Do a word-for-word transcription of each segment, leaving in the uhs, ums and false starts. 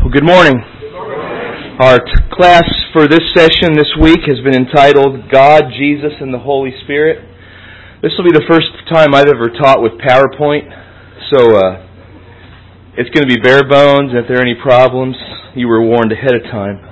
Well, good morning. Good morning. Our t- class for this session this week has been entitled God, Jesus, and the Holy Spirit. This will be the first time I've ever taught with PowerPoint, so uh, it's going to be bare bones. If there are any problems, you were warned ahead of time.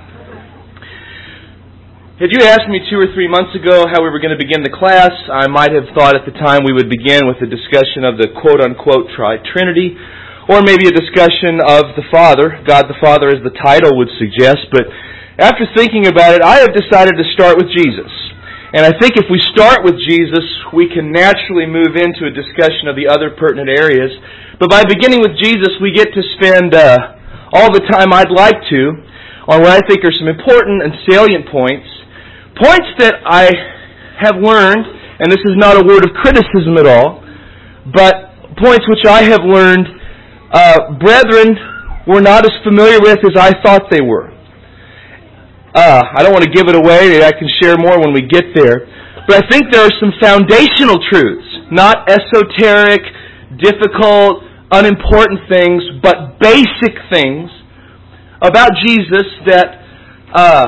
Had you asked me two or three months ago how we were going to begin the class, I might have thought at the time we would begin with a discussion of the quote-unquote Tri-Trinity, or maybe a discussion of the Father, God the Father as the title would suggest. But after thinking about it, I have decided to start with Jesus. And I think if we start with Jesus, we can naturally move into a discussion of the other pertinent areas. But by beginning with Jesus, we get to spend uh, all the time I'd like to on what I think are some important and salient points. Points that I have learned, and this is not a word of criticism at all, but points which I have learned Uh, brethren were not as familiar with as I thought they were. Uh, I don't want to give it away. I can share more when we get there. But I think there are some foundational truths, not esoteric, difficult, unimportant things, but basic things about Jesus that uh,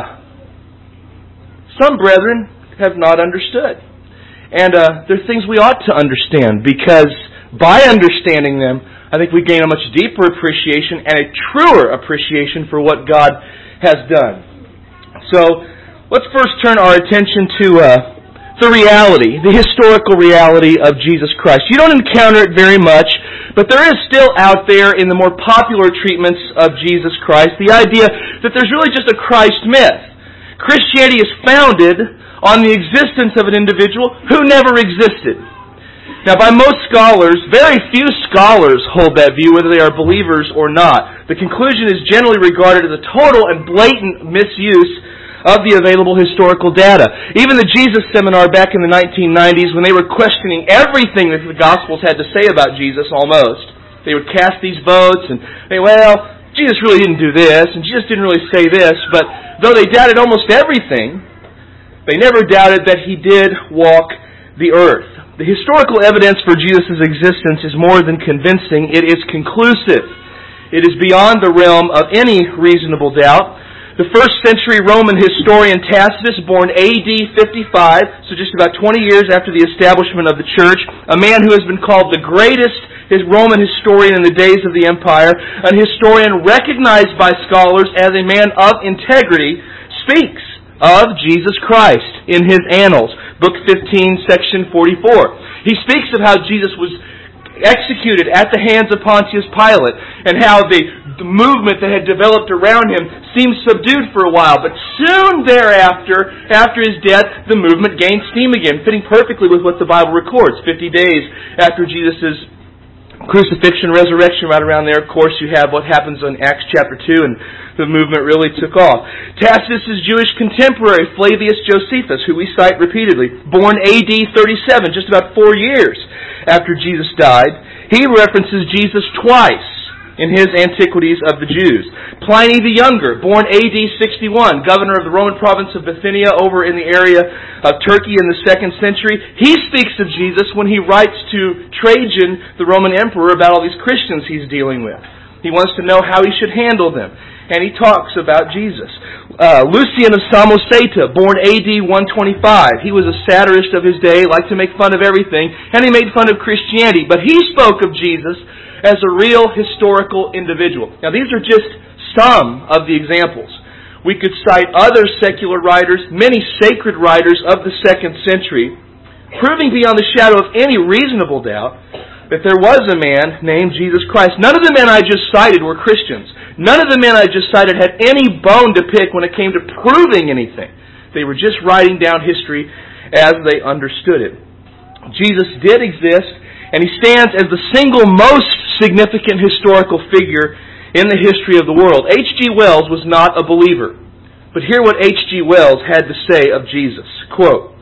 some brethren have not understood. And uh, they're things we ought to understand, because by understanding them, I think we gain a much deeper appreciation and a truer appreciation for what God has done. So, let's first turn our attention to uh, the reality, the historical reality of Jesus Christ. You don't encounter it very much, but there is still out there in the more popular treatments of Jesus Christ the idea that there's really just a Christ myth. Christianity is founded on the existence of an individual who never existed. Now, by most scholars, very few scholars hold that view, whether they are believers or not. The conclusion is generally regarded as a total and blatant misuse of the available historical data. Even the Jesus Seminar back in the nineteen nineties, when they were questioning everything that the Gospels had to say about Jesus, almost, they would cast these votes and say, well, Jesus really didn't do this, and Jesus didn't really say this, but though they doubted almost everything, they never doubted that He did walk the earth. The historical evidence for Jesus' existence is more than convincing. It is conclusive. It is beyond the realm of any reasonable doubt. The first century Roman historian Tacitus, born A D fifty-five, so just about twenty years after the establishment of the church, a man who has been called the greatest Roman historian in the days of the empire, a historian recognized by scholars as a man of integrity, speaks of Jesus Christ in his Annals, Book fifteen, Section forty-four. He speaks of how Jesus was executed at the hands of Pontius Pilate, and how the, the movement that had developed around him seemed subdued for a while. But soon thereafter, after his death, the movement gained steam again, fitting perfectly with what the Bible records. Fifty days after Jesus' crucifixion, resurrection, right around there, of course, you have what happens in Acts chapter two, and the movement really took off. Tacitus' Jewish contemporary, Flavius Josephus, who we cite repeatedly, born A D thirty-seven, just about four years after Jesus died, he references Jesus twice in his Antiquities of the Jews. Pliny the Younger, born A D sixty-one, governor of the Roman province of Bithynia over in the area of Turkey in the second century, he speaks of Jesus when he writes to Trajan, the Roman emperor, about all these Christians he's dealing with. He wants to know how he should handle them. And he talks about Jesus. Uh, Lucian of Samosata, born A D one twenty-five. He was a satirist of his day, liked to make fun of everything, and he made fun of Christianity. But he spoke of Jesus as a real historical individual. Now, these are just some of the examples. We could cite other secular writers, many sacred writers of the second century, proving beyond the shadow of any reasonable doubt that there was a man named Jesus Christ. None of the men I just cited were Christians. None of the men I just cited had any bone to pick when it came to proving anything. They were just writing down history as they understood it. Jesus did exist, and He stands as the single most significant historical figure in the history of the world. H G Wells was not a believer. But hear what H G Wells had to say of Jesus. Quote,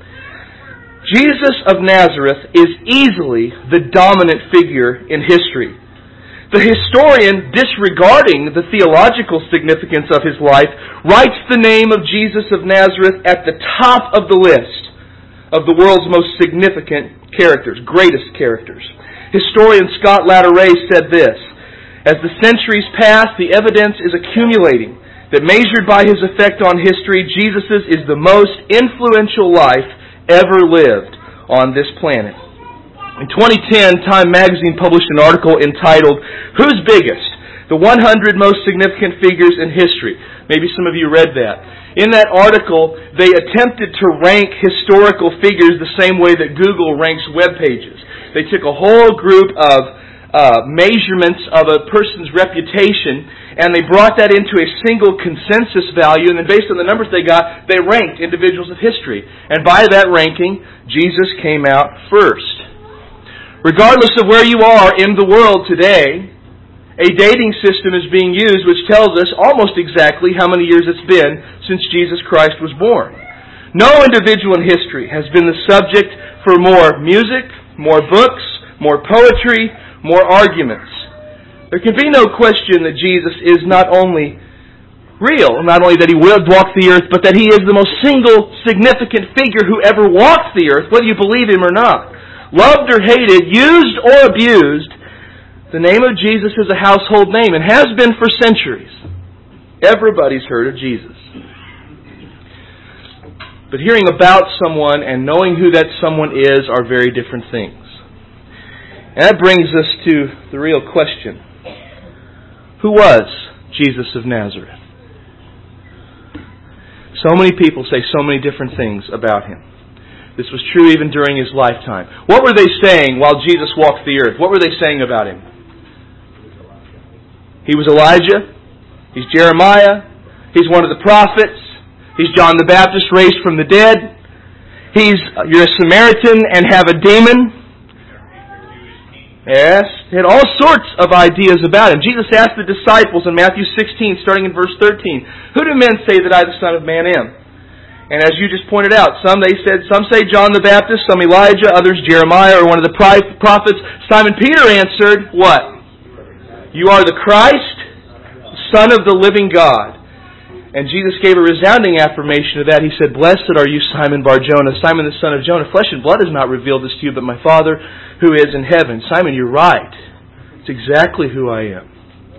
Jesus of Nazareth is easily the dominant figure in history. The historian, disregarding the theological significance of his life, writes the name of Jesus of Nazareth at the top of the list of the world's most significant characters, greatest characters. Historian Scott Latteray said this, As the centuries pass, the evidence is accumulating that measured by His effect on history, Jesus' is the most influential life ever lived on this planet. In twenty ten, Time magazine published an article entitled, "Who's Biggest? The one hundred Most Significant Figures in History." Maybe some of you read that. In that article, they attempted to rank historical figures the same way that Google ranks web pages. They took a whole group of uh, measurements of a person's reputation, and they brought that into a single consensus value, and then based on the numbers they got, they ranked individuals of history. And by that ranking, Jesus came out first. Regardless of where you are in the world today, a dating system is being used which tells us almost exactly how many years it's been since Jesus Christ was born. No individual in history has been the subject for more music, more books, more poetry, more arguments. There can be no question that Jesus is not only real, not only that He will walk the earth, but that He is the most single significant figure who ever walked the earth, whether you believe Him or not. Loved or hated, used or abused, the name of Jesus is a household name and has been for centuries. Everybody's heard of Jesus. But hearing about someone and knowing who that someone is are very different things. And that brings us to the real question. Who was Jesus of Nazareth? So many people say so many different things about Him. This was true even during His lifetime. What were they saying while Jesus walked the earth? What were they saying about Him? He was Elijah. He's Jeremiah. He's one of the prophets. He's John the Baptist raised from the dead. He's, you're a Samaritan and have a demon. Yes, he had all sorts of ideas about Him. Jesus asked the disciples in Matthew sixteen, starting in verse thirteen, "Who do men say that I, the Son of Man, am?" And as you just pointed out, some they said, some say John the Baptist, some Elijah, others Jeremiah or one of the prophets. Simon Peter answered, what? "You are the Christ, Son of the living God." And Jesus gave a resounding affirmation of that. He said, "Blessed are you, Simon Bar-Jonah, Simon the son of Jonah. Flesh and blood has not revealed this to you, but my Father who is in heaven." Simon, you're right. It's exactly who I am.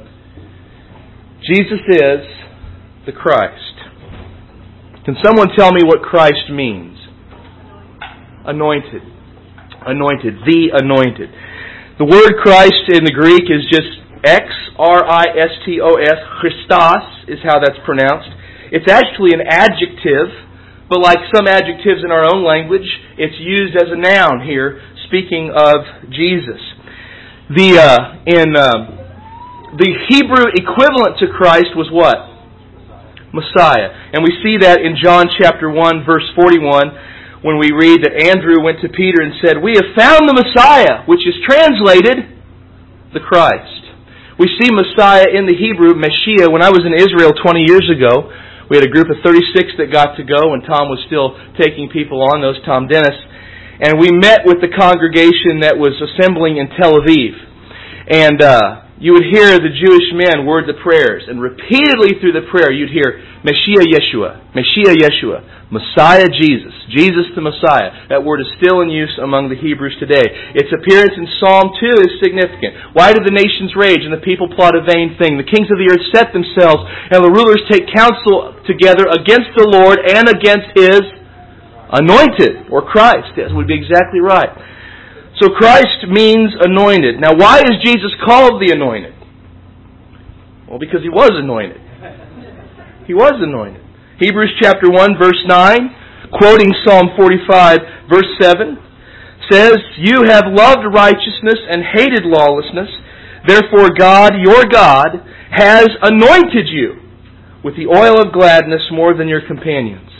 Jesus is the Christ. Can someone tell me what Christ means? Anointed. Anointed. The anointed. The word Christ in the Greek is just X R I S T O S. Christos is how that's pronounced. It's actually an adjective, but like some adjectives in our own language, it's used as a noun here, speaking of Jesus. The uh, in uh, the Hebrew equivalent to Christ was what? Messiah. And we see that in John chapter one, verse forty-one, when we read that Andrew went to Peter and said, "We have found the Messiah," which is translated the Christ. We see Messiah in the Hebrew, Mashiach. When I was in Israel twenty years ago, we had a group of thirty-six that got to go, and Tom was still taking people on those, Tom Dennis. And we met with the congregation that was assembling in Tel Aviv. And uh, you would hear the Jewish men word the prayers, and repeatedly through the prayer you'd hear, Mashiach Yeshua, Mashiach Yeshua, Messiah Jesus, Jesus the Messiah. That word is still in use among the Hebrews today. Its appearance in Psalm two is significant. "Why do the nations rage and the people plot a vain thing? The kings of the earth set themselves, and the rulers take counsel together against the Lord and against His anointed," or Christ. That would be exactly right. So Christ means anointed. Now why is Jesus called the anointed? Well, because He was anointed. He was anointed. Hebrews chapter one, verse nine, quoting Psalm forty-five, verse seven, says, "You have loved righteousness and hated lawlessness. Therefore God, your God, has anointed you with the oil of gladness more than your companions."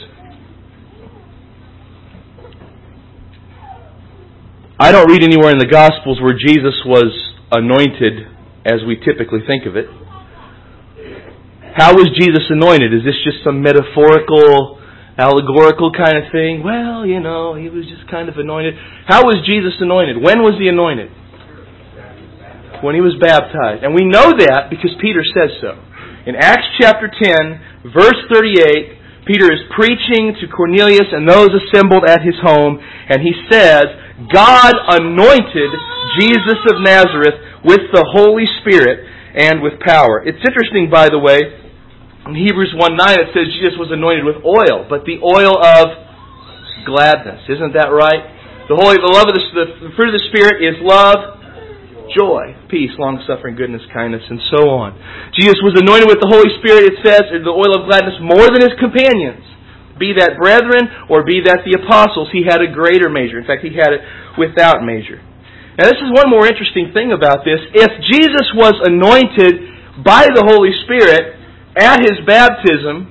I don't read anywhere in the Gospels where Jesus was anointed as we typically think of it. How was Jesus anointed? Is this just some metaphorical, allegorical kind of thing? Well, you know, He was just kind of anointed. How was Jesus anointed? When was He anointed? When He was baptized. And we know that because Peter says so. In Acts chapter ten, verse thirty-eight, Peter is preaching to Cornelius and those assembled at his home, and he says, "God anointed Jesus of Nazareth with the Holy Spirit and with power. It's interesting, by the way, in Hebrews one nine it says Jesus was anointed with oil, but the oil of gladness. Isn't that right? The holy, the love of the, the fruit of the Spirit is love, joy, peace, long-suffering, goodness, kindness, and so on. Jesus was anointed with the Holy Spirit, it says, the oil of gladness, more than His companions. Be that brethren, or be that the apostles, He had a greater measure. In fact, He had it without measure. Now, this is one more interesting thing about this. If Jesus was anointed by the Holy Spirit at His baptism,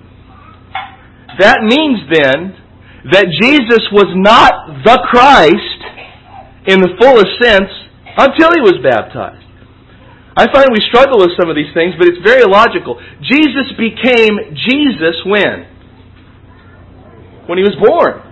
that means then that Jesus was not the Christ in the fullest sense until He was baptized. I find we struggle with some of these things, but it's very logical. Jesus became Jesus when? When He was born.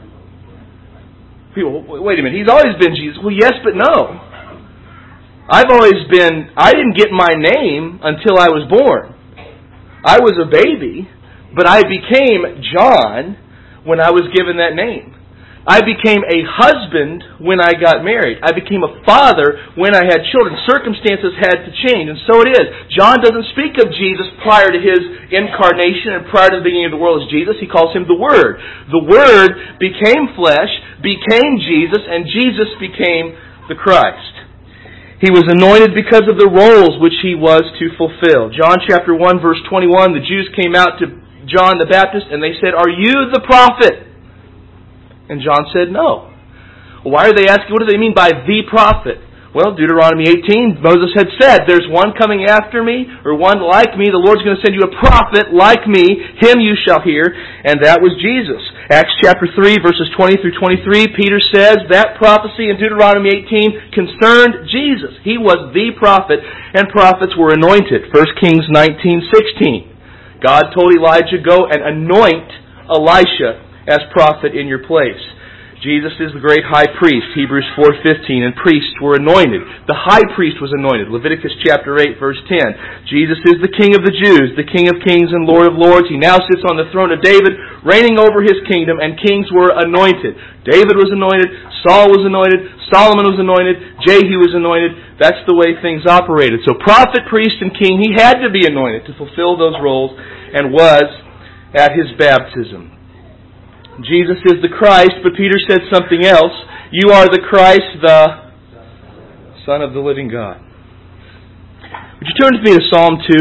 People, wait a minute, He's always been Jesus. Well, yes, but no. I've always been, I didn't get my name until I was born. I was a baby, but I became John when I was given that name. I became a husband when I got married. I became a father when I had children. Circumstances had to change, and so it is. John doesn't speak of Jesus prior to His incarnation and prior to the beginning of the world as Jesus. He calls Him the Word. The Word became flesh, became Jesus, and Jesus became the Christ. He was anointed because of the roles which He was to fulfill. John chapter one, verse twenty-one, the Jews came out to John the Baptist and they said, "Are you the prophet?" And John said, "No." Well, why are they asking, what do they mean by the prophet? Well, Deuteronomy eighteen, Moses had said, "There's one coming after me, or one like me. The Lord's going to send you a prophet like me. Him you shall hear." And that was Jesus. Acts chapter three, verses twenty through twenty-three, Peter says that prophecy in Deuteronomy eighteen concerned Jesus. He was the prophet, and prophets were anointed. First Kings nineteen sixteen. God told Elijah, "Go and anoint Elisha as prophet in your place." Jesus is the great high priest, Hebrews four fifteen, and priests were anointed. The high priest was anointed, Leviticus chapter eight, verse ten. Jesus is the King of the Jews, the King of kings and Lord of lords. He now sits on the throne of David, reigning over His kingdom, and kings were anointed. David was anointed, Saul was anointed, Solomon was anointed, Jehu was anointed. That's the way things operated. So prophet, priest, and king, He had to be anointed to fulfill those roles, and was at His baptism. Jesus is the Christ, but Peter said something else. You are the Christ, the Son of the living God. Would you turn with me to Psalm two?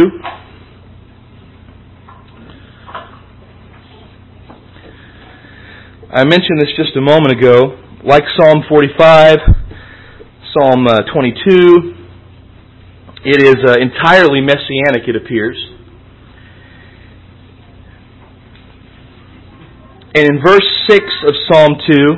I mentioned this just a moment ago. Like Psalm forty-five, Psalm uh, twenty-two, it is uh, entirely messianic, it appears. And in verse six of Psalm two,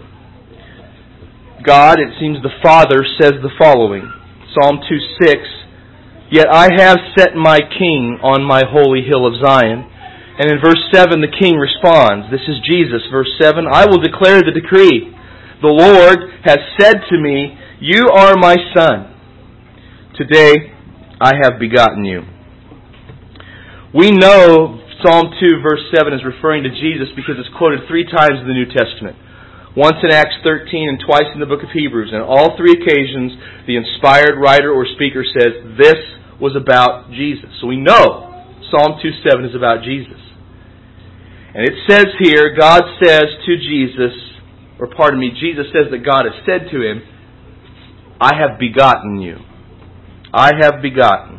God, it seems the Father, says the following. Psalm two six, "Yet I have set my King on my holy hill of Zion." And in verse seven, the King responds. This is Jesus, verse seven, "I will declare the decree. The Lord has said to me, you are my Son. Today I have begotten you." We know Psalm two, verse seven is referring to Jesus because it's quoted three times in the New Testament. Once in Acts thirteen and twice in the book of Hebrews. And on all three occasions, the inspired writer or speaker says, this was about Jesus. So we know Psalm two seven is about Jesus. And it says here, God says to Jesus, or pardon me, Jesus says that God has said to Him, I have begotten you. I have begotten.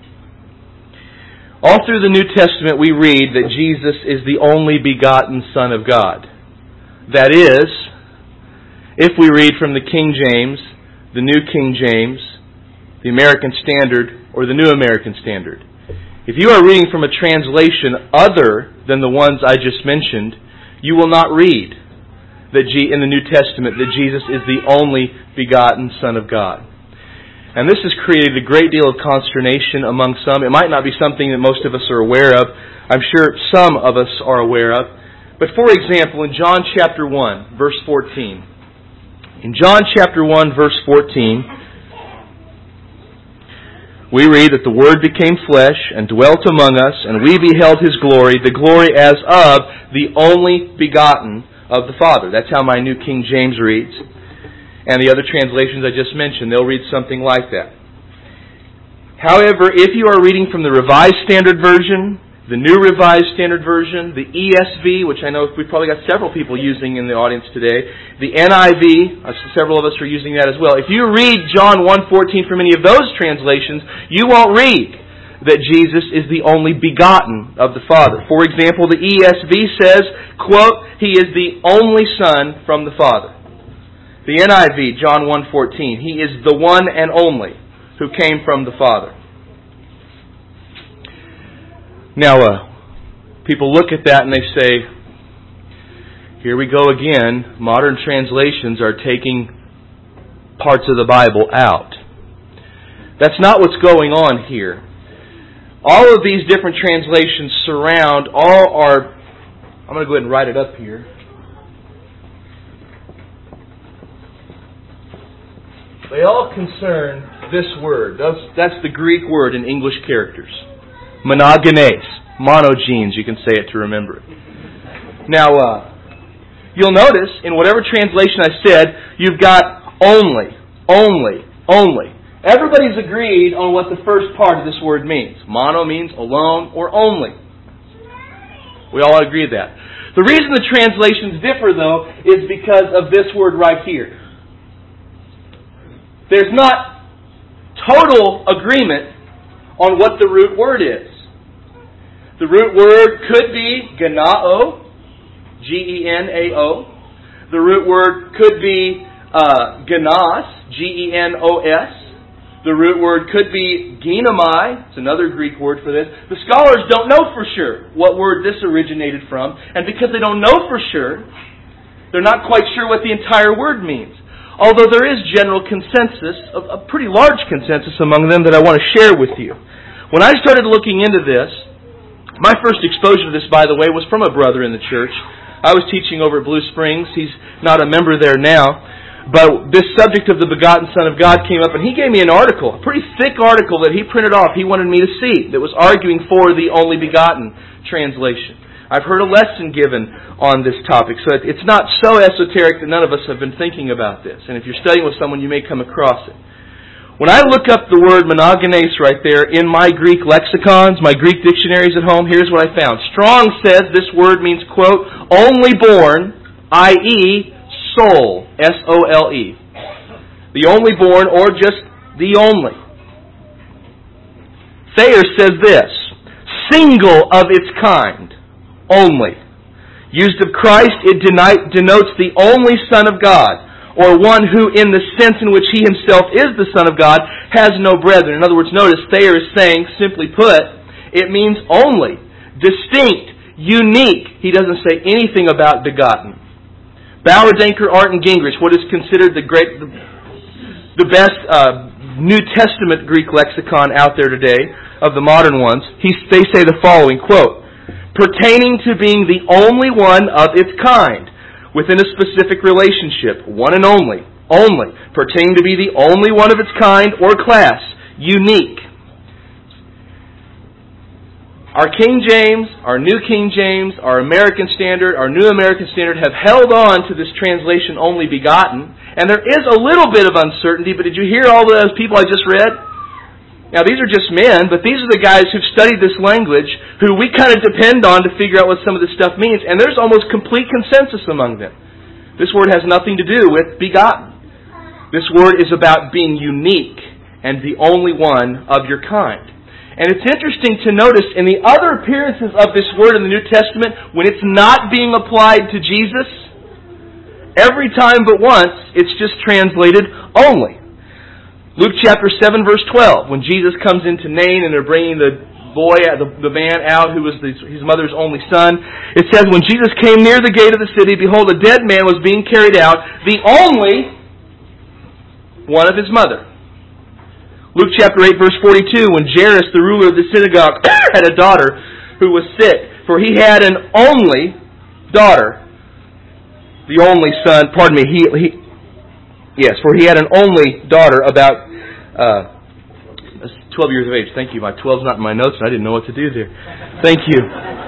All through the New Testament we read that Jesus is the only begotten Son of God. That is, if we read from the King James, the New King James, the American Standard, or the New American Standard. If you are reading from a translation other than the ones I just mentioned, you will not read that in the New Testament that Jesus is the only begotten Son of God. And this has created a great deal of consternation among some. It might not be something that most of us are aware of. I'm sure some of us are aware of. But for example, in John chapter one, verse fourteen. In John chapter one, verse fourteen, we read that the Word became flesh and dwelt among us, and we beheld His glory, the glory as of the only begotten of the Father. That's how my New King James reads. And the other translations I just mentioned, they'll read something like that. However, if you are reading from the Revised Standard Version, the New Revised Standard Version, the E S V, which I know we've probably got several people using in the audience today, the N I V, uh, several of us are using that as well. If you read John one fourteen from any of those translations, you won't read that Jesus is the only begotten of the Father. For example, the E S V says, quote, He is the only Son from the Father. The N I V, John one fourteen, He is the one and only who came from the Father. Now, uh, people look at that and they say, here we go again. Modern translations are taking parts of the Bible out. That's not what's going on here. All of these different translations surround all our... I'm going to go ahead and write it up here. They all concern this word. That's, that's the Greek word in English characters. Monogenes. Monogenes, you can say it to remember it. Now, uh, you'll notice, in whatever translation I said, you've got only, only, only. Everybody's agreed on what the first part of this word means. Mono means alone or only. We all agree with that. The reason the translations differ, though, is because of this word right here. There's not total agreement on what the root word is. The root word could be genao, G E N A O. The root word could be uh, genos, G E N O S. The root word could be ginomai. It's another Greek word for this. The scholars don't know for sure what word this originated from. And because they don't know for sure, they're not quite sure what the entire word means. Although there is general consensus, a pretty large consensus among them that I want to share with you. When I started looking into this, my first exposure to this, by the way, was from a brother in the church. I was teaching over at Blue Springs. He's not a member there now. But this subject of the begotten Son of God came up, and he gave me an article, a pretty thick article that he printed off, he wanted me to see, that was arguing for the only begotten translation. I've heard a lesson given on this topic, so it's not so esoteric that none of us have been thinking about this. And if you're studying with someone, you may come across it. When I look up the word monogenes right there in my Greek lexicons, my Greek dictionaries at home, here's what I found. Strong says this word means, quote, only born, that is, soul, S O L E. The only born, or just the only. Thayer says this, single of its kind, only. Used of Christ, it denotes the only Son of God, or one who, in the sense in which He Himself is the Son of God, has no brethren. In other words, notice Thayer is saying, simply put, it means only, distinct, unique. He doesn't say anything about begotten. Bauer, Denker, Art, and Gingrich, what is considered the great, the, the best uh, New Testament Greek lexicon out there today, of the modern ones, he, they say the following, quote, pertaining to being the only one of its kind, within a specific relationship, one and only, only, pertaining to be the only one of its kind or class, unique. Our King James, our New King James, our American Standard, our New American Standard have held on to this translation only begotten, and there is a little bit of uncertainty, but did you hear all those people I just read? Now these are just men, but these are the guys who've studied this language, who we kind of depend on to figure out what some of this stuff means, and there's almost complete consensus among them. This word has nothing to do with begotten. This word is about being unique and the only one of your kind. And it's interesting to notice in the other appearances of this word in the New Testament, when it's not being applied to Jesus, every time but once, it's just translated only. Luke chapter seven, verse twelve, when Jesus comes into Nain and they're bringing the boy, the, the man out who was the, his mother's only son, it says, when Jesus came near the gate of the city, behold, a dead man was being carried out, the only one of his mother. Luke chapter eight, verse forty-two, when Jairus, the ruler of the synagogue, had a daughter who was sick, for he had an only daughter. The only son, pardon me, he, he yes, for he had an only daughter about uh, twelve years of age. Thank you. My twelve's not in my notes, and I didn't know what to do there. Thank you.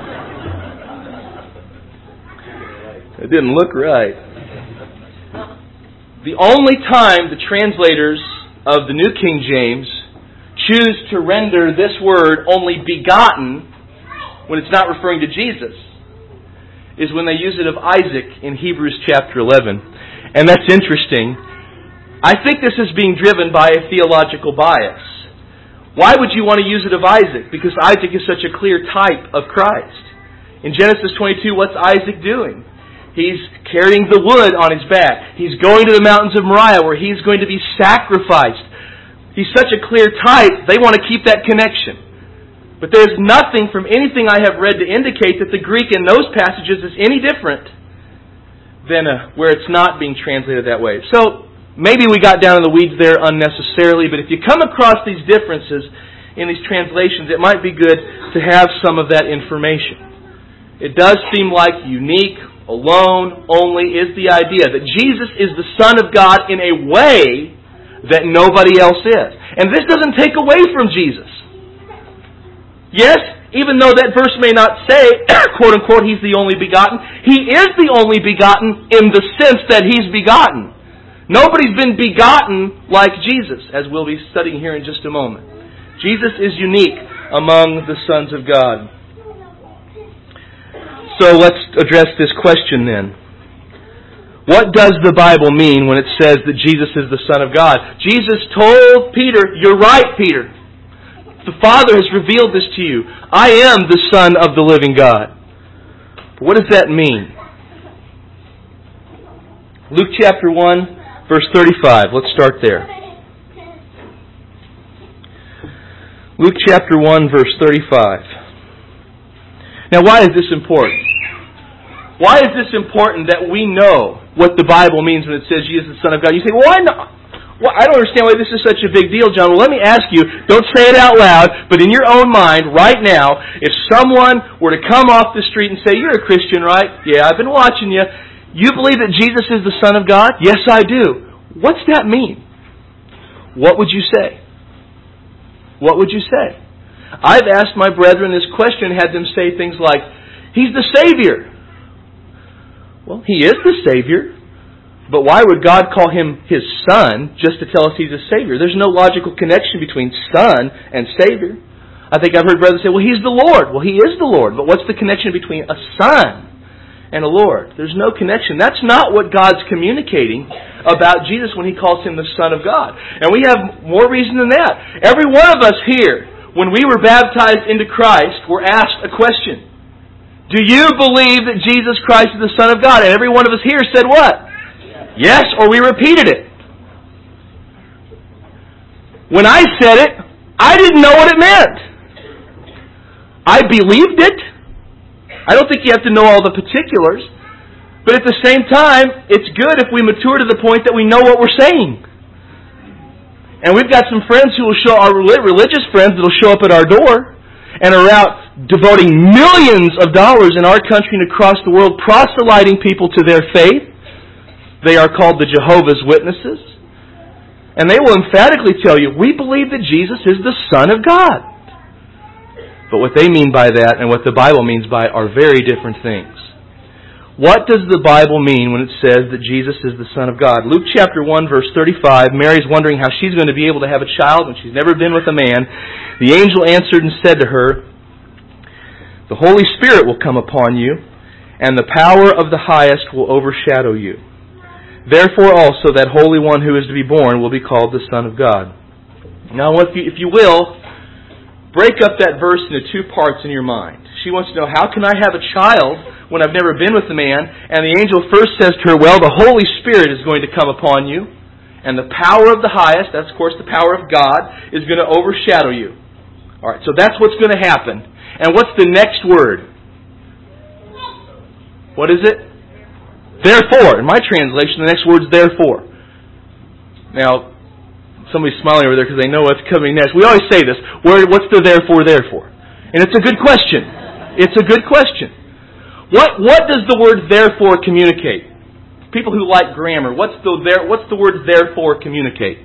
It didn't look right. The only time the translators of the New King James choose to render this word only begotten when it's not referring to Jesus is when they use it of Isaac in Hebrews chapter eleven. And that's interesting. I think this is being driven by a theological bias. Why would you want to use it of Isaac? Because Isaac is such a clear type of Christ. In Genesis twenty-two, what's Isaac doing? He's carrying the wood on his back. He's going to the mountains of Moriah where he's going to be sacrificed. He's such a clear type, they want to keep that connection. But there's nothing from anything I have read to indicate that the Greek in those passages is any different than uh, where it's not being translated that way. So, maybe we got down in the weeds there unnecessarily, but if you come across these differences in these translations, it might be good to have some of that information. It does seem like unique, alone, only is the idea that Jesus is the Son of God in a way that nobody else is. And this doesn't take away from Jesus. Yes, even though that verse may not say, quote unquote, He's the only begotten, He is the only begotten in the sense that He's begotten. Nobody's been begotten like Jesus, as we'll be studying here in just a moment. Jesus is unique among the sons of God. So let's address this question then. What does the Bible mean when it says that Jesus is the Son of God? Jesus told Peter, you're right, Peter. The Father has revealed this to you. I am the Son of the living God. But what does that mean? Luke chapter one, verse thirty-five. Let's start there. Luke chapter one, verse thirty-five. Now, why is this important? Why is this important that we know what the Bible means when it says Jesus is the Son of God? You say, well, why not? Well, I don't understand why this is such a big deal, John. Well, let me ask you, don't say it out loud, but in your own mind, right now, if someone were to come off the street and say, you're a Christian, right? Yeah, I've been watching you. You believe that Jesus is the Son of God? Yes, I do. What's that mean? What would you say? What would you say? I've asked my brethren this question and had them say things like, He's the Savior. Well, He is the Savior. But why would God call Him His Son just to tell us He's a Savior? There's no logical connection between Son and Savior. I think I've heard brothers say, well, He's the Lord. Well, He is the Lord. But what's the connection between a Son and a Lord? There's no connection. That's not what God's communicating about Jesus when He calls Him the Son of God. And we have more reason than that. Every one of us here, when we were baptized into Christ, were asked a question. Do you believe that Jesus Christ is the Son of God? And every one of us here said what? Yes, or we repeated it. When I said it, I didn't know what it meant. I believed it. I don't think you have to know all the particulars. But at the same time, it's good if we mature to the point that we know what we're saying. And we've got some friends who will show, our religious friends that will show up at our door and are out devoting millions of dollars in our country and across the world proselyting people to their faith. They are called the Jehovah's Witnesses. And they will emphatically tell you, we believe that Jesus is the Son of God. But what they mean by that and what the Bible means by it are very different things. What does the Bible mean when it says that Jesus is the Son of God? Luke chapter one, verse thirty-five, Mary's wondering how she's going to be able to have a child when she's never been with a man. The angel answered and said to her, the Holy Spirit will come upon you, and the power of the highest will overshadow you. Therefore also that Holy One who is to be born will be called the Son of God. Now if you, if you will, break up that verse into two parts in your mind. She wants to know, how can I have a child when I've never been with a man? And the angel first says to her, well, the Holy Spirit is going to come upon you, and the power of the highest, that's of course the power of God, is going to overshadow you. Alright, so that's what's going to happen. And what's the next word? What is it? Therefore. In my translation, the next word is therefore. Now, somebody's smiling over there because they know what's coming next. We always say this. Where, what's the therefore, therefore? And it's a good question. It's a good question. What what does the word therefore communicate? People who like grammar, what's the there, what's the word therefore communicate?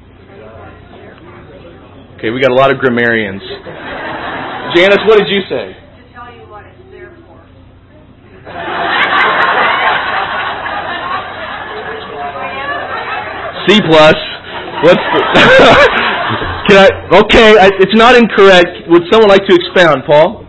Okay, we got a lot of grammarians. Janice, what did you say? To tell you what it's there for. C plus. What's the Can I, okay, I, it's not incorrect. Would someone like to expound, Paul?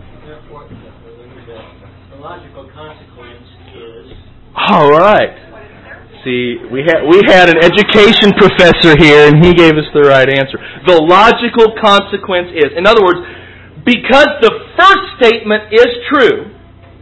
The logical consequence is... All right. See, we had we had an education professor here, and he gave us the right answer. The logical consequence is, in other words, because the first statement is true,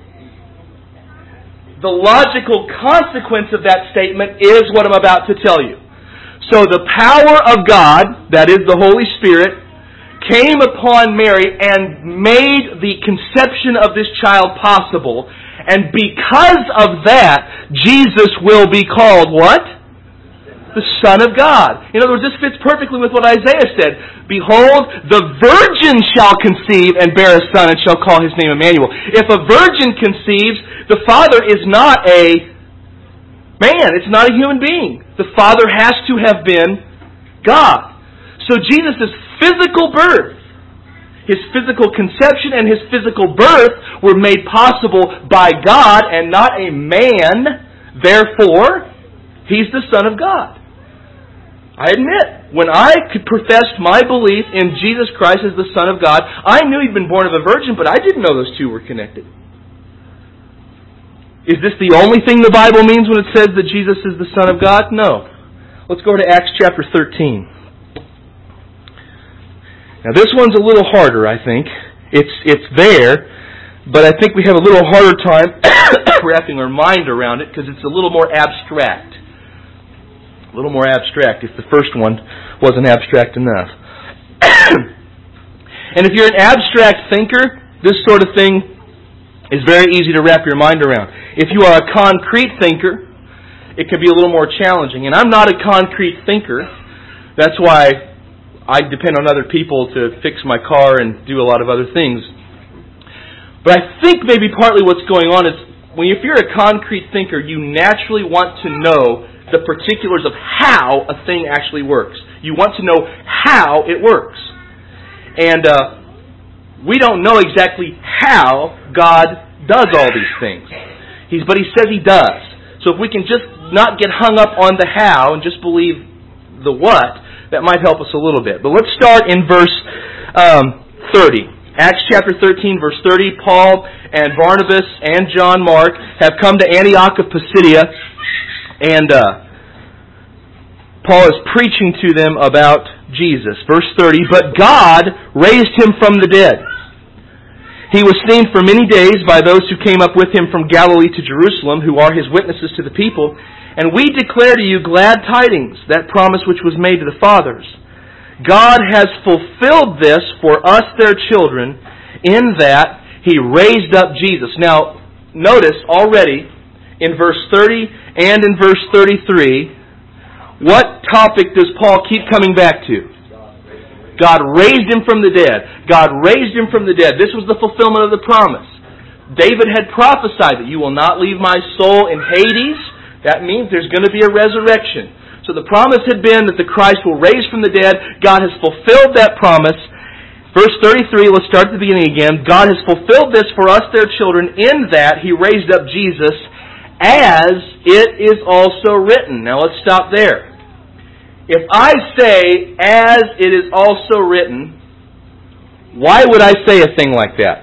the logical consequence of that statement is what I'm about to tell you. So the power of God, that is the Holy Spirit, came upon Mary and made the conception of this child possible. And because of that, Jesus will be called what? The Son of God. In other words, this fits perfectly with what Isaiah said. Behold, the virgin shall conceive and bear a son and shall call his name Emmanuel. If a virgin conceives, the father is not a man. It's not a human being. The Father has to have been God. So Jesus' physical birth, His physical conception and His physical birth were made possible by God and not a man. Therefore, He's the Son of God. I admit, when I professed my belief in Jesus Christ as the Son of God, I knew He'd been born of a virgin, but I didn't know those two were connected. Is this the only thing the Bible means when it says that Jesus is the Son of God? No. Let's go to Acts chapter thirteen. Now this one's a little harder, I think. It's it's there, but I think we have a little harder time wrapping our mind around it because it's a little more abstract. A little more abstract if the first one wasn't abstract enough. And if you're an abstract thinker, this sort of thing is very easy to wrap your mind around. If you are a concrete thinker, it can be a little more challenging. And I'm not a concrete thinker. That's why I depend on other people to fix my car and do a lot of other things. But I think maybe partly what's going on is, when if you're a concrete thinker, you naturally want to know the particulars of how a thing actually works. You want to know how it works. And uh, we don't know exactly how God does all these things. He's, but He says He does. So if we can just not get hung up on the how and just believe the what, that might help us a little bit. But let's start in verse um, thirty. Acts chapter thirteen, verse thirty. Paul and Barnabas and John Mark have come to Antioch of Pisidia, and uh, Paul is preaching to them about Jesus. Verse thirty, but God raised Him from the dead. He was seen for many days by those who came up with Him from Galilee to Jerusalem, who are His witnesses to the people. And we declare to you glad tidings, that promise which was made to the fathers. God has fulfilled this for us, their children, in that He raised up Jesus. Now, notice already in verse thirty and in verse thirty-three, what topic does Paul keep coming back to? God raised Him from the dead. God raised Him from the dead. This was the fulfillment of the promise. David had prophesied that you will not leave my soul in Hades. That means there's going to be a resurrection. So the promise had been that the Christ will raise from the dead. God has fulfilled that promise. Verse thirty-three, let's start at the beginning again. God has fulfilled this for us, their children, in that He raised up Jesus, as it is also written. Now let's stop there. If I say, as it is also written, why would I say a thing like that?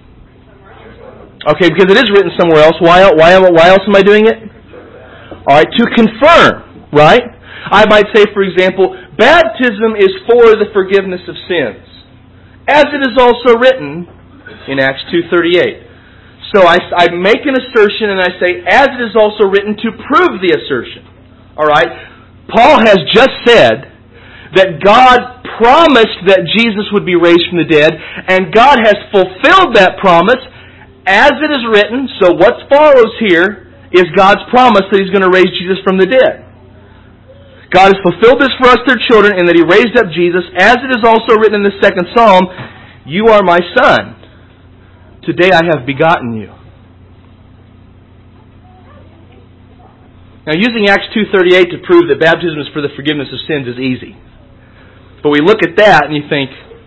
Okay, because it is written somewhere else. Why, why, why else am I doing it? All right, to confirm, right? I might say, for example, baptism is for the forgiveness of sins, as it is also written in Acts two thirty-eight. So I, I make an assertion and I say, as it is also written, to prove the assertion. All right? Paul has just said that God promised that Jesus would be raised from the dead, and God has fulfilled that promise as it is written. So what follows here is God's promise that He's going to raise Jesus from the dead. God has fulfilled this for us, their children, in that He raised up Jesus, as it is also written in the second Psalm, you are my son. Today I have begotten you. Now, using Acts two thirty-eight to prove that baptism is for the forgiveness of sins is easy. But we look at that and you think,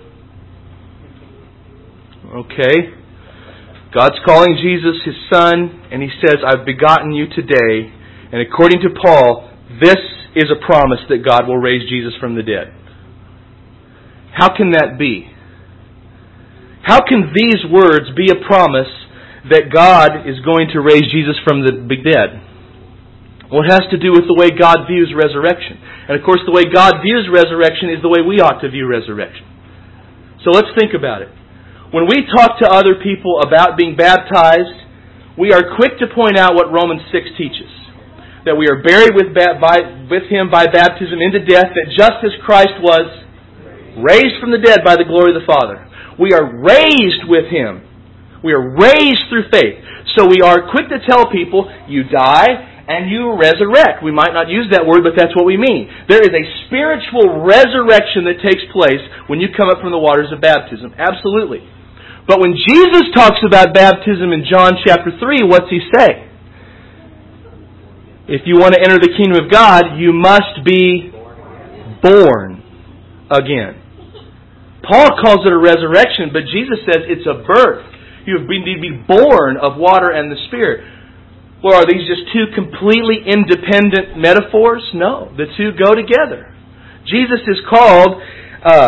okay, God's calling Jesus His Son, and He says, I've begotten you today. And according to Paul, this is a promise that God will raise Jesus from the dead. How can that be? How can these words be a promise that God is going to raise Jesus from the dead? Well, it has to do with the way God views resurrection. And of course, the way God views resurrection is the way we ought to view resurrection. So let's think about it. When we talk to other people about being baptized, we are quick to point out what Romans six teaches. That we are buried with, by, with Him by baptism into death, that just as Christ was raised from the dead by the glory of the Father, we are raised with Him. We are raised through faith. So we are quick to tell people, you die and you resurrect. We might not use that word, but that's what we mean. There is a spiritual resurrection that takes place when you come up from the waters of baptism. Absolutely. But when Jesus talks about baptism in John chapter three, what's He say? If you want to enter the kingdom of God, you must be born again. Paul calls it a resurrection, but Jesus says it's a birth. You need to be born of water and the Spirit. Well, are these just two completely independent metaphors? No, the two go together. Jesus is called uh,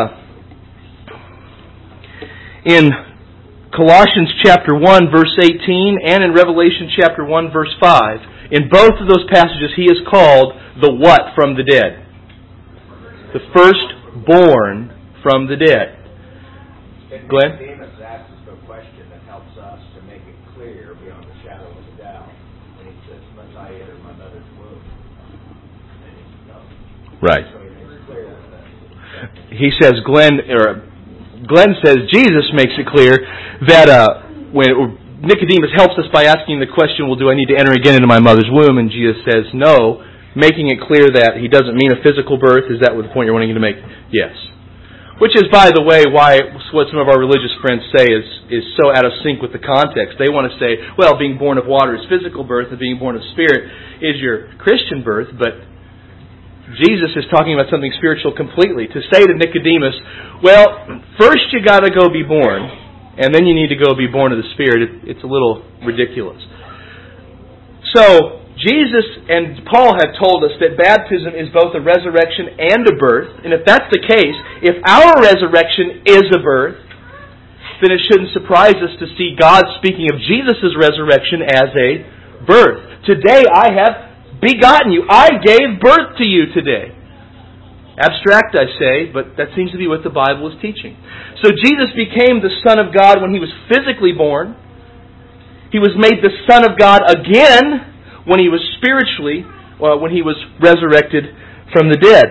in Colossians chapter one, verse eighteen, and in Revelation chapter one, verse five. In both of those passages, He is called the what from the dead? The firstborn from the dead. Glenn? Nicodemus asks us a question that helps us to make it clear beyond the shadow of a doubt. And he says, must I enter my mother's womb? And he says, no. Right. So he makes it clear that. He says, Glenn, or Glenn says, Jesus makes it clear that uh, when Nicodemus helps us by asking the question, well, do I need to enter again into my mother's womb? And Jesus says, no, making it clear that He doesn't mean a physical birth. Is that what the point you're wanting to make? Yes. Which is, by the way, why what some of our religious friends say is, is so out of sync with the context. They want to say, well, being born of water is physical birth, and being born of Spirit is your Christian birth, but Jesus is talking about something spiritual completely. To say to Nicodemus, well, first you got to go be born, and then you need to go be born of the Spirit, it, it's a little ridiculous. So, Jesus and Paul have told us that baptism is both a resurrection and a birth. And if that's the case, if our resurrection is a birth, then it shouldn't surprise us to see God speaking of Jesus' resurrection as a birth. Today I have begotten you. I gave birth to you today. Abstract, I say, but that seems to be what the Bible is teaching. So Jesus became the Son of God when He was physically born. He was made the Son of God again when He was spiritually, well, when He was resurrected from the dead.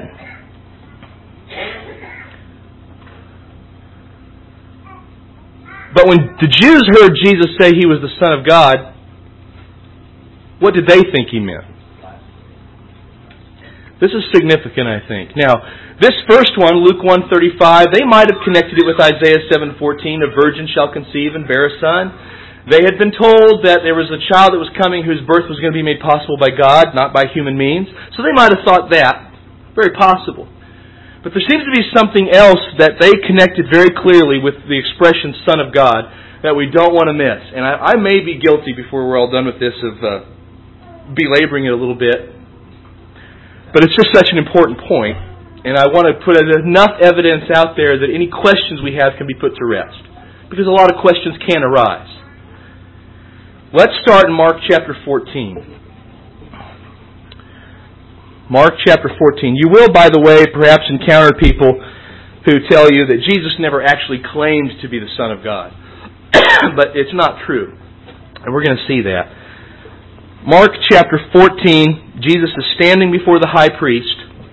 But when the Jews heard Jesus say He was the Son of God, what did they think He meant? This is significant, I think. Now, this first one, Luke one thirty-five, they might have connected it with Isaiah seven fourteen, a virgin shall conceive and bear a son. They had been told that there was a child that was coming whose birth was going to be made possible by God, not by human means. So they might have thought that. Very possible. But there seems to be something else that they connected very clearly with the expression Son of God that we don't want to miss. And I, I may be guilty before we're all done with this of uh, belaboring it a little bit. But it's just such an important point. And I want to put enough evidence out there that any questions we have can be put to rest. Because a lot of questions can arise. Let's start in Mark chapter fourteen. Mark chapter fourteen. You will, by the way, perhaps encounter people who tell you that Jesus never actually claimed to be the Son of God. But it's not true. And we're going to see that. Mark chapter fourteen, Jesus is standing before the high priest.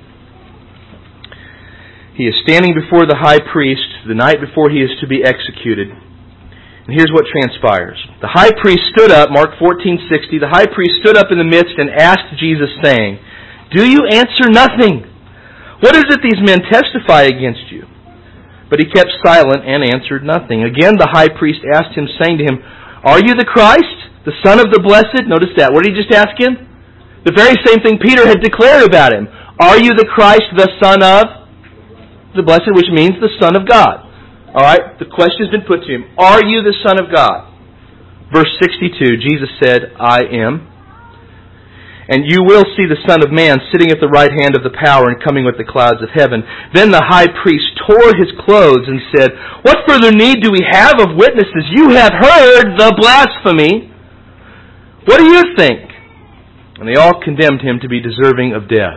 He is standing before the high priest the night before He is to be executed. And here's what transpires. The high priest stood up, Mark fourteen sixty, the high priest stood up in the midst and asked Jesus, saying, do you answer nothing? What is it these men testify against you? But He kept silent and answered nothing. Again the high priest asked Him, saying to Him, are you the Christ, the Son of the Blessed? Notice that. What did He just ask Him? The very same thing Peter had declared about Him. Are you the Christ, the Son of the Blessed, which means the Son of God? All right, the question has been put to Him. Are you the Son of God? Verse sixty-two, Jesus said, I am. and you will see the Son of Man sitting at the right hand of the power and coming with the clouds of heaven." Then the high priest tore his clothes and said, "What further need do we have of witnesses? You have heard the blasphemy. What do you think?" And they all condemned him to be deserving of death.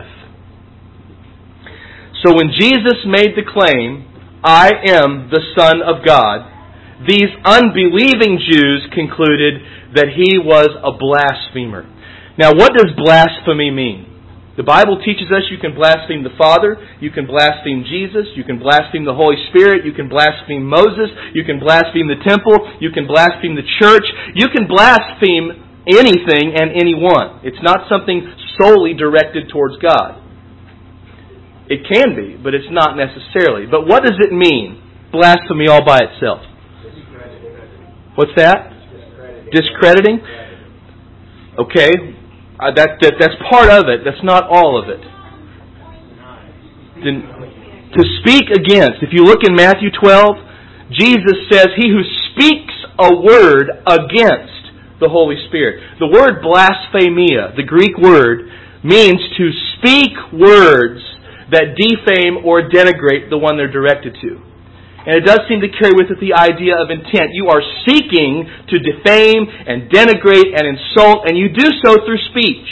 So when Jesus made the claim, "I am the Son of God," these unbelieving Jews concluded that he was a blasphemer. Now, what does blasphemy mean? The Bible teaches us you can blaspheme the Father, you can blaspheme Jesus, you can blaspheme the Holy Spirit, you can blaspheme Moses, you can blaspheme the temple, you can blaspheme the church, you can blaspheme anything and anyone. It's not something solely directed towards God. It can be, but it's not necessarily. But what does it mean, blasphemy all by itself? What's that? Discrediting? Okay, uh, that, that that's part of it. That's not all of it. Then, to speak against, if you look in Matthew twelve, Jesus says, "He who speaks a word against the Holy Spirit." The word blasphemia, the Greek word, means to speak words that defame or denigrate the one they're directed to. And it does seem to carry with it the idea of intent. You are seeking to defame and denigrate and insult, and you do so through speech.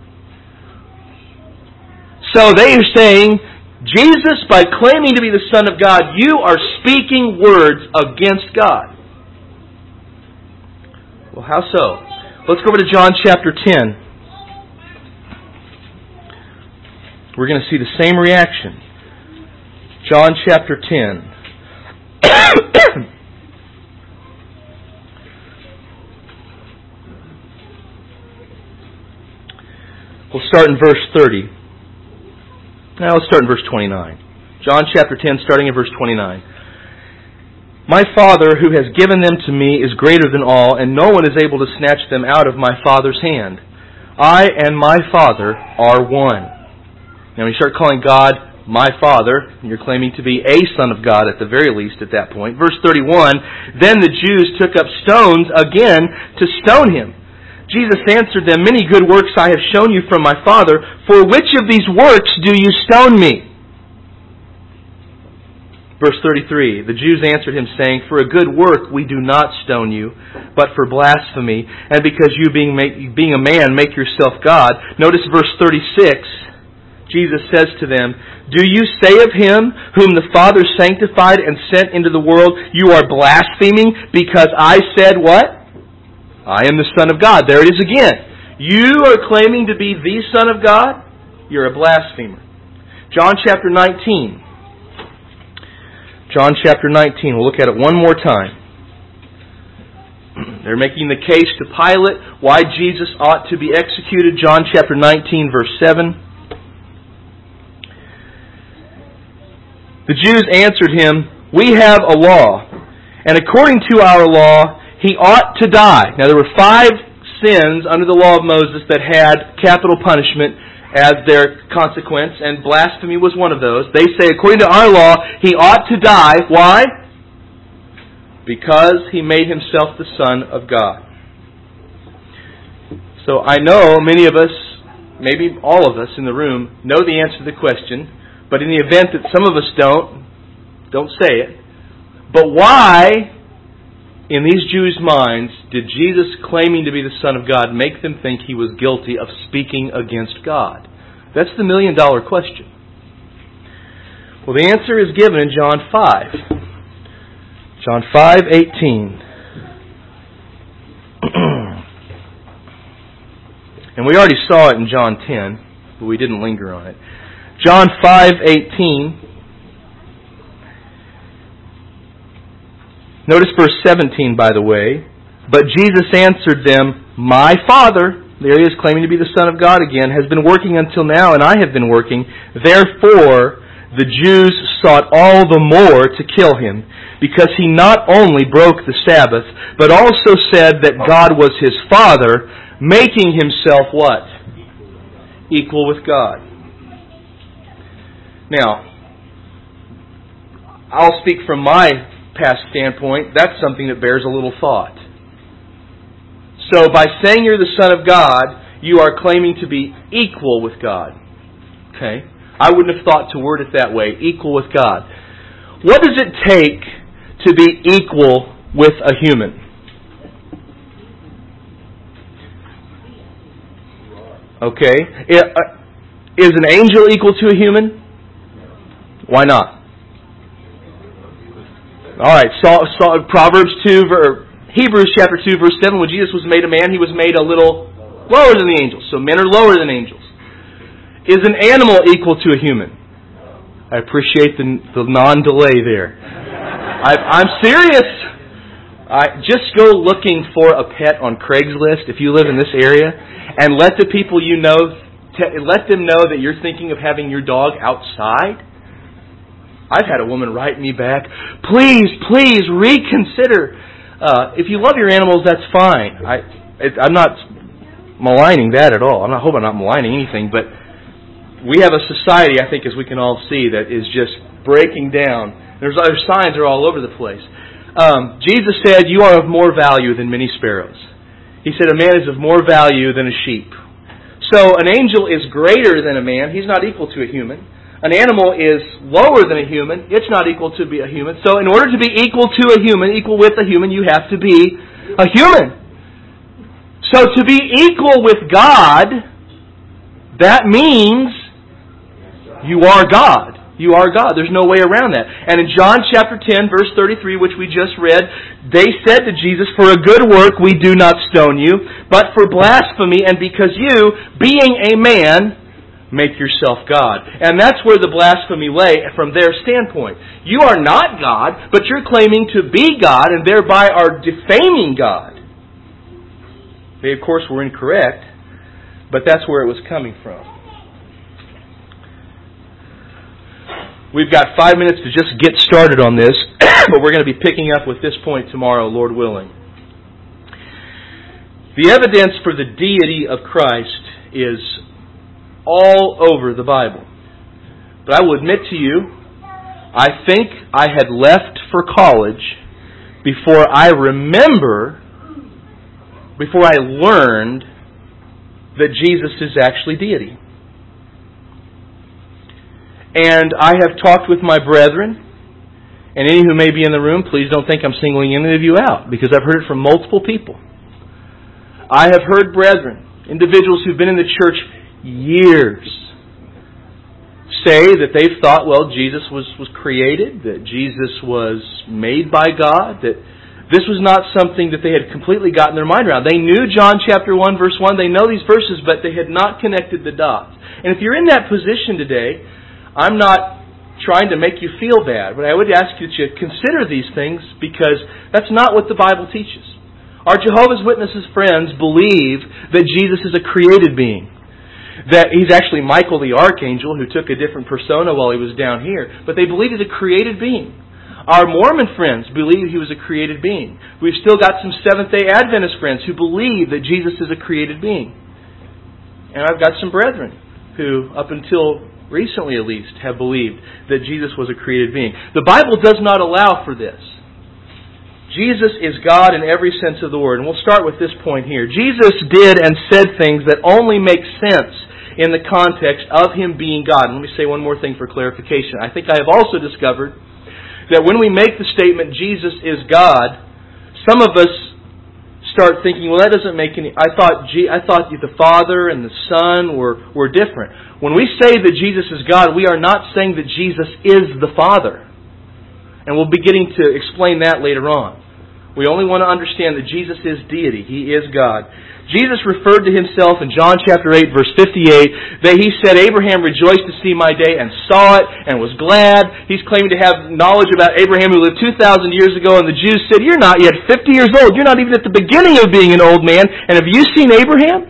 So they are saying, Jesus, by claiming to be the Son of God, you are speaking words against God. Well, how so? Let's go over to John chapter ten. We're going to see the same reaction. John chapter ten. We'll start in verse thirty. Now let's start in verse twenty-nine. John chapter ten, starting in verse twenty-nine. "My Father, who has given them to me, is greater than all, and no one is able to snatch them out of my Father's hand. I and my Father are one." Now when you start calling God my Father, you're claiming to be a Son of God at the very least at that point. Verse thirty-one, "Then the Jews took up stones again to stone him. Jesus answered them, 'Many good works I have shown you from my Father. For which of these works do you stone me?' Verse thirty-three, "The Jews answered him, saying, 'For a good work we do not stone you, but for blasphemy, and because you being, make, being a man make yourself God.'" Notice verse thirty-six. Jesus says to them, "Do you say of him whom the Father sanctified and sent into the world, 'You are blaspheming because I said,'" what? "I am the Son of God." There it is again. You are claiming to be the Son of God? You're a blasphemer. John chapter nineteen. John chapter nineteen. We'll look at it one more time. They're making the case to Pilate why Jesus ought to be executed. John chapter nineteen, verse seven. "The Jews answered him, 'We have a law, and according to our law, he ought to die.'" Now there were five sins under the law of Moses that had capital punishment as their consequence, and blasphemy was one of those. They say, according to our law, he ought to die. Why? Because he made himself the Son of God. So I know many of us, maybe all of us in the room, know the answer to the question, but in the event that some of us don't, don't say it. But why, in these Jews' minds, did Jesus, claiming to be the Son of God, make them think he was guilty of speaking against God? That's the million dollar question. Well, the answer is given in John five. John five eighteen. And we already saw it in John ten, but we didn't linger on it. John five eighteen. Notice verse seventeen, by the way. "But Jesus answered them, 'My Father,'" there he is claiming to be the Son of God again, "'has been working until now, and I have been working. Therefore the Jews sought all the more to kill him, because he not only broke the Sabbath, but also said that God was his Father, making himself" what? Equal with God. Now, I'll speak from my past standpoint. That's something that bears a little thought. So by saying you're the Son of God, you are claiming to be equal with God. Okay? I wouldn't have thought to word it that way, equal with God. What does it take to be equal with a human? Okay. Is an angel equal to a human? Why not? Alright, so, so Proverbs two, or Hebrews chapter two, verse seven, when Jesus was made a man, He was made a little lower than the angels. So men are lower than angels. Is an animal equal to a human? I appreciate the, the non-delay there. I, I'm serious. I, just go looking for a pet on Craigslist if you live in this area, and let the people you know, t- let them know that you're thinking of having your dog outside. I've had a woman write me back, please, please reconsider. Uh, if you love your animals, that's fine. I, it, I'm not maligning that at all. I'm not, I hope I'm not maligning anything, but we have a society, I think, as we can all see, that is just breaking down. There's other signs are all over the place. Um, Jesus said, you are of more value than many sparrows. He said, a man is of more value than a sheep. So an angel is greater than a man. He's not equal to a human. An animal is lower than a human. It's not equal to be a human. So in order to be equal to a human, equal with a human, you have to be a human. So to be equal with God, that means you are God. You are God. There's no way around that. And in John chapter ten, verse thirty-three, which we just read, they said to Jesus, for a good work we do not stone you, but for blasphemy, and because you, being a man, make yourself God. And that's where the blasphemy lay from their standpoint. You are not God, but you're claiming to be God, and thereby are defaming God. They, of course, were incorrect, but that's where it was coming from. We've got five minutes to just get started on this, but we're going to be picking up with this point tomorrow, Lord willing. The evidence for the deity of Christ is all over the Bible. But I will admit to you, I think I had left for college before I remember, before I learned that Jesus is actually deity. And I have talked with my brethren, and any who may be in the room, please don't think I'm singling any of you out, because I've heard it from multiple people. I have heard brethren, individuals who've been in the church years, say that they've thought, well, Jesus was, was created, that Jesus was made by God, that this was not something that they had completely gotten their mind around. They knew John chapter one, verse one, they know these verses, but they had not connected the dots. And if you're in that position today, I'm not trying to make you feel bad, but I would ask you to consider these things, because that's not what the Bible teaches. Our Jehovah's Witnesses friends believe that Jesus is a created being. That He's actually Michael the Archangel, who took a different persona while He was down here, but they believe He's a created being. Our Mormon friends believe He was a created being. We've still got some Seventh-day Adventist friends who believe that Jesus is a created being. And I've got some brethren who, up until recently at least, have believed that Jesus was a created being. The Bible does not allow for this. Jesus is God in every sense of the word. And we'll start with this point here. Jesus did and said things that only make sense in the context of Him being God. And let me say one more thing for clarification. I think I have also discovered that when we make the statement, Jesus is God, some of us start thinking, well, that doesn't make any... I thought G, I thought the Father and the Son were, were different. When we say that Jesus is God, we are not saying that Jesus is the Father. And we'll be getting to explain that later on. We only want to understand that Jesus is deity. He is God. Jesus referred to Himself in John chapter eight, verse fifty-eight, that He said, Abraham rejoiced to see my day and saw it and was glad. He's claiming to have knowledge about Abraham who lived two thousand years ago, and the Jews said, you're not yet fifty years old. You're not even at the beginning of being an old man. And have you seen Abraham?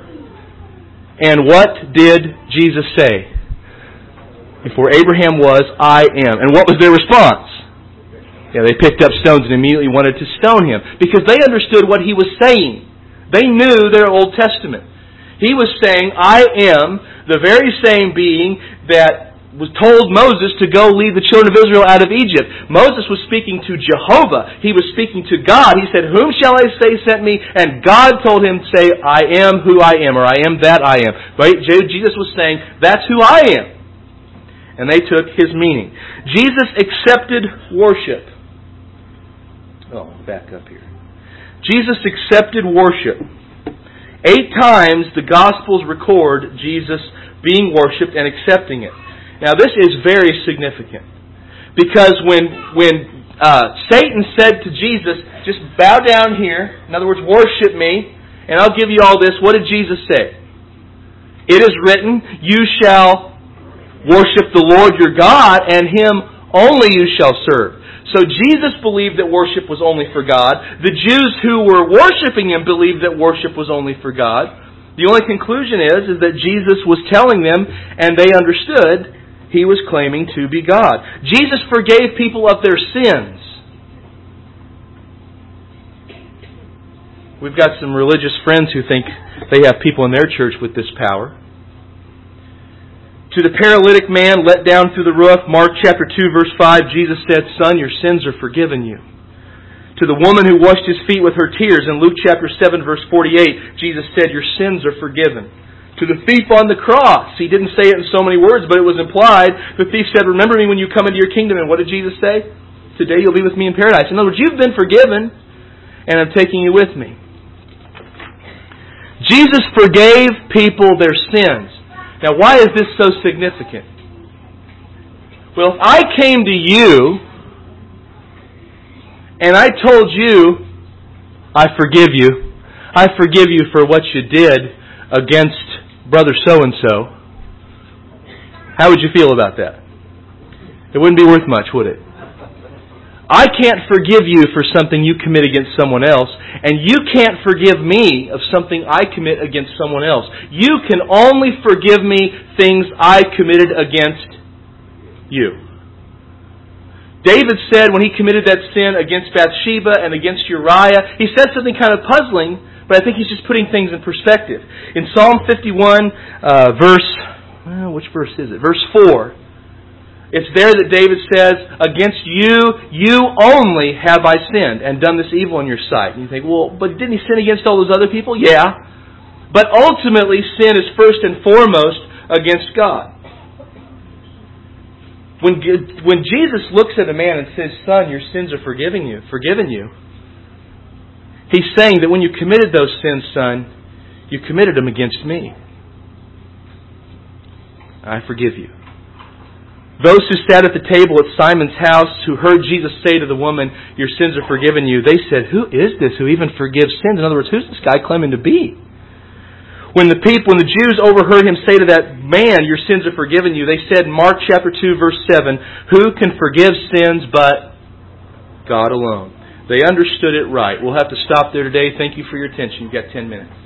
And what did Jesus say? Before Abraham was, I am. And what was their response? Yeah, they picked up stones and immediately wanted to stone Him, because they understood what He was saying. They knew their Old Testament. He was saying, I am the very same being that was told Moses to go lead the children of Israel out of Egypt. Moses was speaking to Jehovah. He was speaking to God. He said, "Whom shall I say sent me?" And God told him to say, "I am who I am," or "I am that I am." Right? Jesus was saying, "That's who I am." And they took His meaning. Jesus accepted worship. Oh, back up here. Jesus accepted worship. Eight times the Gospels record Jesus being worshipped and accepting it. Now this is very significant, because when when uh, Satan said to Jesus, "Just bow down here," in other words, worship me, and I'll give you all this, what did Jesus say? "It is written, you shall worship the Lord your God, and Him only you shall serve." So Jesus believed that worship was only for God. The Jews who were worshiping Him believed that worship was only for God. The only conclusion is, is that Jesus was telling them, and they understood, He was claiming to be God. Jesus forgave people of their sins. We've got some religious friends who think they have people in their church with this power. To the paralytic man let down through the roof, Mark chapter two verse five, Jesus said, "Son, your sins are forgiven you." To the woman who washed His feet with her tears, in Luke chapter seven verse forty-eight, Jesus said, "Your sins are forgiven." To the thief on the cross, He didn't say it in so many words, but it was implied. The thief said, "Remember me when you come into your kingdom." And what did Jesus say? "Today you'll be with me in paradise." In other words, you've been forgiven, and I'm taking you with me. Jesus forgave people their sins. Now, why is this so significant? Well, if I came to you and I told you, "I forgive you. I forgive you for what you did against brother so-and-so," how would you feel about that? It wouldn't be worth much, would it? I can't forgive you for something you commit against someone else, and you can't forgive me of something I commit against someone else. You can only forgive me things I committed against you. David said when he committed that sin against Bathsheba and against Uriah, he said something kind of puzzling, but I think he's just putting things in perspective. In Psalm fifty-one, uh, verse, well, which verse is it? Verse four. It's there that David says, "Against you, you only have I sinned and done this evil in your sight." And you think, well, but didn't he sin against all those other people? Yeah. But ultimately, sin is first and foremost against God. When, when Jesus looks at a man and says, "Son, your sins are forgiven you, forgiven you," He's saying that when you committed those sins, son, you committed them against me. I forgive you. Those who sat at the table at Simon's house, who heard Jesus say to the woman, "Your sins are forgiven you," they said, "Who is this who even forgives sins?" In other words, who's this guy claiming to be? When the people, when the Jews overheard Him say to that man, "Your sins are forgiven you," they said in Mark chapter two, verse seven, "Who can forgive sins but God alone?" They understood it right. We'll have to stop there today. Thank you for your attention. You've got ten minutes.